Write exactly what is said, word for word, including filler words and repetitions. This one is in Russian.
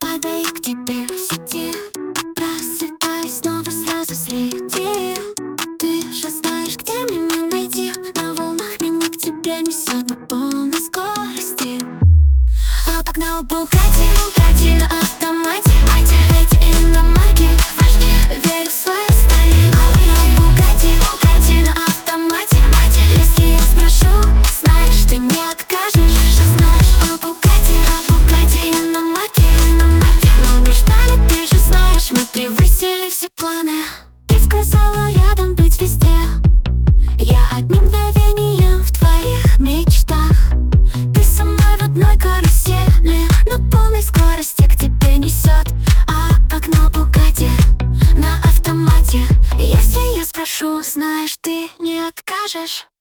падаю к тебе в сети, просыпаюсь снова сразу среди. Ты же знаешь, где меня найти. На волнах меня к тебе несет на полной скорости. Обогнал Бугатти, Бугатти на автомате. Эти иномарки важнее, верю в свою стиль. Обогнал Бугатти, Бугатти на автомате. Если я спрошу, знаешь, ты не откажешь. Что знаешь о Бугатти, о Бугатти иномарки, иномарки. Но не ждали, ты же знаешь, мы превысили все планы. Ты сказала рядом быть везде. Я одним мгновением в твоих мечтах. Ты со мной в одной карусели, на полной скорости к тебе несет. А погнал Бугатти на автомате. Если я спрошу, знаешь, ты не откажешь.